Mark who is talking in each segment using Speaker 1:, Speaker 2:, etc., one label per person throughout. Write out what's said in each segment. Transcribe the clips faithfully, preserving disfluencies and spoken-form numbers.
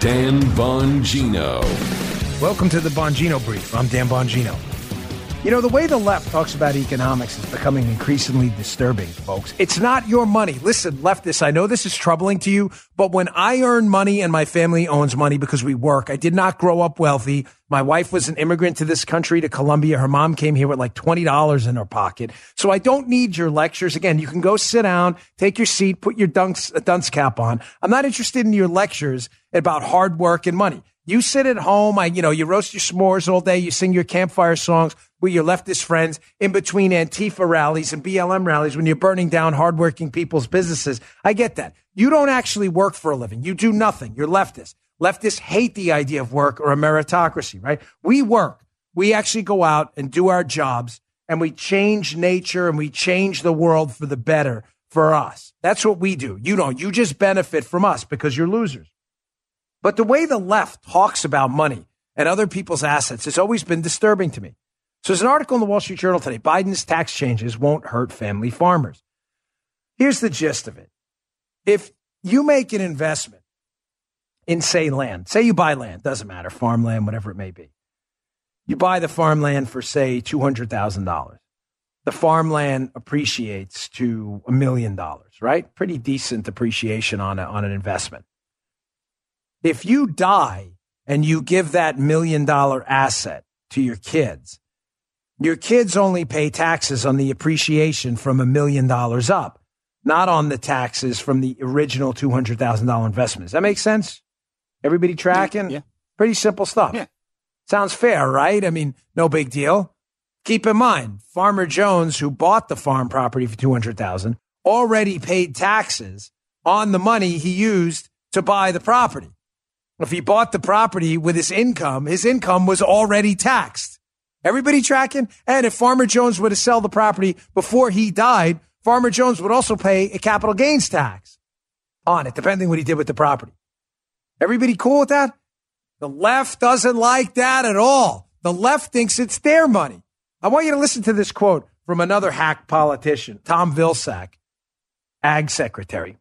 Speaker 1: Dan Bongino.
Speaker 2: Welcome to the Bongino Brief. I'm Dan Bongino. You know, the way the left talks about economics is becoming increasingly disturbing, folks. It's not your money. Listen, leftists, I know this is troubling to you, but when I earn money and my family owns money because we work, I did not grow up wealthy. My wife was an immigrant to this country, to Colombia. Her mom came here with like twenty dollars in her pocket. So I don't need your lectures. Again, you can go sit down, take your seat, put your dunce, dunce cap on. I'm not interested in your lectures about hard work and money. You sit at home, I, you know, you roast your s'mores all day, you sing your campfire songs with your leftist friends in between Antifa rallies and B L M rallies when you're burning down hardworking people's businesses. I get that. You don't actually work for a living. You do nothing. You're leftist. Leftists hate the idea of work or a meritocracy, right? We work. We actually go out and do our jobs, and we change nature and we change the world for the better for us. That's what we do. You don't. You just benefit from us because you're losers. But the way the left talks about money and other people's assets has always been disturbing to me. So there's an article in the Wall Street Journal today. Biden's tax changes won't hurt family farmers. Here's the gist of it. If you make an investment in, say, land, say you buy land, doesn't matter, farmland, whatever it may be. You buy the farmland for, say, two hundred thousand dollars. The farmland appreciates to a million dollars, right? Pretty decent appreciation on, a, on an investment. If you die and you give that million dollar asset to your kids, your kids only pay taxes on the appreciation from a million dollars up, not on the taxes from the original two hundred thousand dollars investment. Does that make sense? Everybody tracking?
Speaker 3: Yeah.
Speaker 2: Pretty simple stuff.
Speaker 3: Yeah.
Speaker 2: Sounds fair, right? I mean, no big deal. Keep in mind, Farmer Jones, who bought the farm property for two hundred thousand dollars, already paid taxes on the money he used to buy the property. If he bought the property with his income, his income was already taxed. Everybody tracking? And if Farmer Jones were to sell the property before he died, Farmer Jones would also pay a capital gains tax on it, depending what he did with the property. Everybody cool with that? The left doesn't like that at all. The left thinks it's their money. I want you to listen to this quote from another hack politician, Tom Vilsack, Ag Secretary.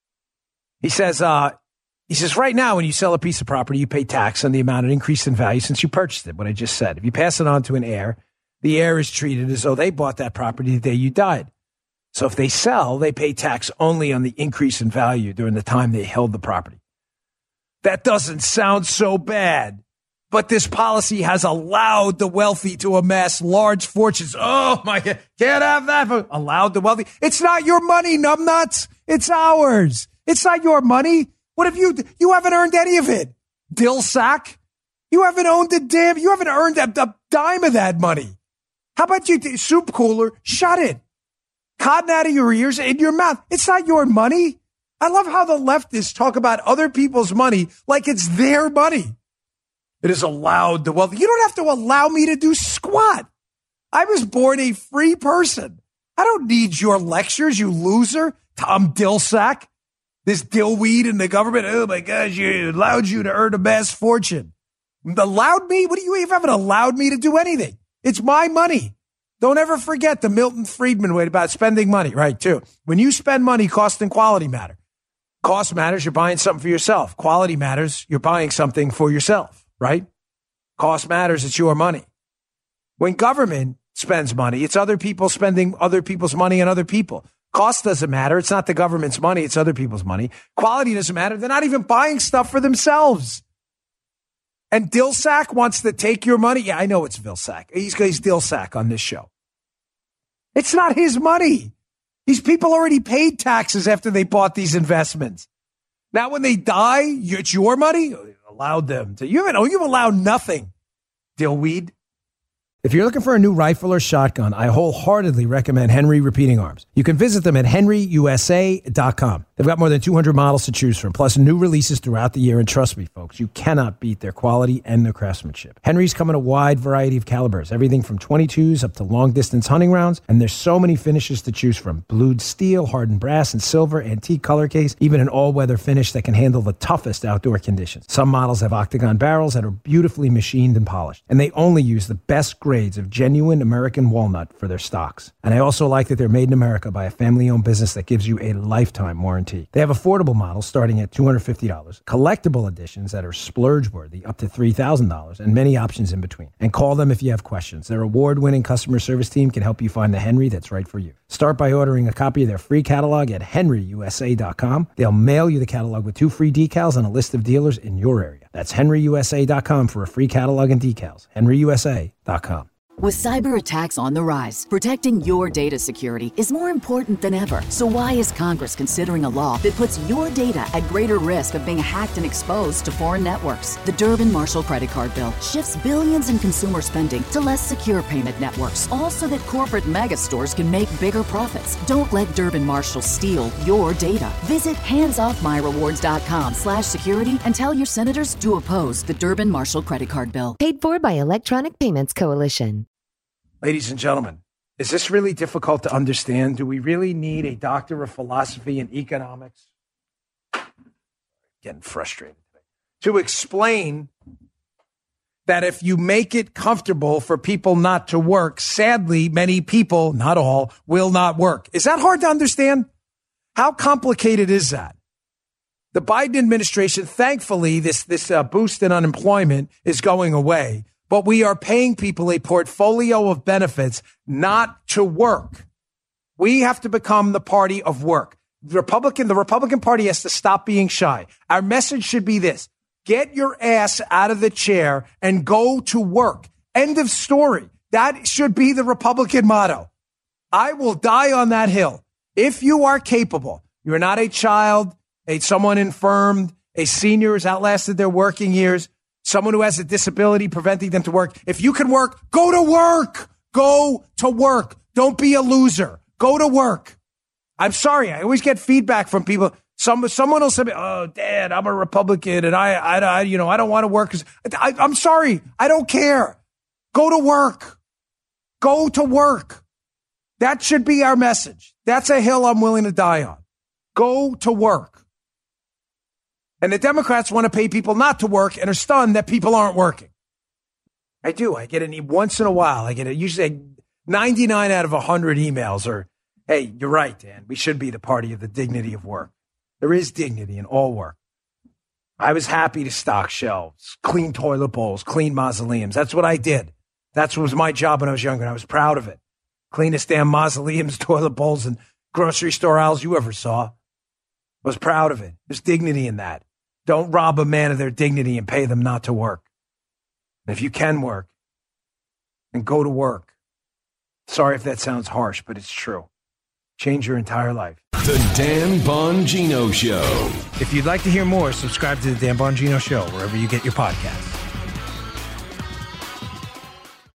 Speaker 2: He says, uh, He says, right now, when you sell a piece of property, you pay tax on the amount it increased in value since you purchased it, what I just said. If you pass it on to an heir, the heir is treated as though they bought that property the day you died. So if they sell, they pay tax only on the increase in value during the time they held the property. That doesn't sound so bad, but this policy has allowed the wealthy to amass large fortunes. Oh, my God, can't have that. Allowed the wealthy. It's not your money, numbnuts. It's ours. It's not your money. What have you, you haven't earned any of it. Dill sack. You haven't owned a damn, you haven't earned a, a dime of that money. How about you, soup cooler? Shut it. Cotton out of your ears, in your mouth. It's not your money. I love how the leftists talk about other people's money like it's their money. It is allowed the wealthy. You don't have to allow me to do squat. I was born a free person. I don't need your lectures, you loser. Tom Dillsack. This dillweed in the government, oh my gosh, you allowed you to earn a mass fortune. Allowed me? What do you even haven't allowed me to do anything? It's my money. Don't ever forget the Milton Friedman way about spending money, right, too. When you spend money, cost and quality matter. Cost matters, you're buying something for yourself. Quality matters, you're buying something for yourself, right? Cost matters, it's your money. When government spends money, it's other people spending other people's money on other people. Cost doesn't matter. It's not the government's money. It's other people's money. Quality doesn't matter. They're not even buying stuff for themselves. And Dillsack wants to take your money. Yeah, I know it's Vilsack. He's, he's Dillsack on this show. It's not his money. These people already paid taxes after they bought these investments. Now, when they die, it's your money. You allowed them to. You haven't, you've allowed nothing, Dillweed. If you're looking for a new rifle or shotgun, I wholeheartedly recommend Henry Repeating Arms. You can visit them at henry u s a dot com. They've got more than two hundred models to choose from, plus new releases throughout the year. And trust me, folks, you cannot beat their quality and their craftsmanship. Henry's come in a wide variety of calibers, everything from twenty-twos up to long-distance hunting rounds. And there's so many finishes to choose from. Blued steel, hardened brass and silver, antique color case, even an all-weather finish that can handle the toughest outdoor conditions. Some models have octagon barrels that are beautifully machined and polished. And they only use the best grades of genuine American walnut for their stocks. And I also like that they're made in America by a family-owned business that gives you a lifetime warranty. guarantee. They have affordable models starting at two hundred fifty dollars, collectible editions that are splurge-worthy up to three thousand dollars, and many options in between. And call them if you have questions. Their award-winning customer service team can help you find the Henry that's right for you. Start by ordering a copy of their free catalog at henry u s a dot com. They'll mail you the catalog with two free decals and a list of dealers in your area. That's henry u s a dot com for a free catalog and decals. henry u s a dot com.
Speaker 3: With cyber attacks on the rise, protecting your data security is more important than ever. So why is Congress considering a law that puts your data at greater risk of being hacked and exposed to foreign networks? The Durbin-Marshall credit card bill shifts billions in consumer spending to less secure payment networks, all so that corporate mega stores can make bigger profits. Don't let Durbin-Marshall steal your data. Visit handsoffmyrewards.com slash security and tell your senators to oppose the Durbin-Marshall credit card bill.
Speaker 4: Paid for by Electronic Payments Coalition.
Speaker 2: Ladies and gentlemen, is this really difficult to understand? Do we really need a doctor of philosophy and economics? Getting frustrated today. To explain that if you make it comfortable for people not to work, sadly, many people, not all, will not work. Is that hard to understand? How complicated is that? The Biden administration, thankfully, this, this uh, boost in unemployment is going away. But we are paying people a portfolio of benefits not to work. We have to become the party of work. The Republican, the Republican Party has to stop being shy. Our message should be this: get your ass out of the chair and go to work. End of story. That should be the Republican motto. I will die on that hill. If you are capable, you're not a child, a someone infirmed, a senior who's outlasted their working years, someone who has a disability preventing them to work. If you can work, go to work. Go to work. Don't be a loser. Go to work. I'm sorry. I always get feedback from people. Some someone will say, "Oh, Dad, I'm a Republican, and I, I, I you know, I don't want to work." I, I'm sorry. I don't care. Go to work. Go to work. That should be our message. That's a hill I'm willing to die on. Go to work. And the Democrats want to pay people not to work and are stunned that people aren't working. I do. I get it once in a while. I get it. Usually ninety-nine out of one hundred emails are, hey, you're right, Dan. We should be the party of the dignity of work. There is dignity in all work. I was happy to stock shelves, clean toilet bowls, clean mausoleums. That's what I did. That was my job when I was younger, and I was proud of it. Cleanest damn mausoleums, toilet bowls, and grocery store aisles you ever saw. I was proud of it. There's dignity in that. Don't rob a man of their dignity and pay them not to work. And if you can work, then go to work. Sorry if that sounds harsh, but it's true. Change your entire life.
Speaker 1: The Dan Bongino Show.
Speaker 2: If you'd like to hear more, subscribe to the Dan Bongino Show wherever you get your podcasts.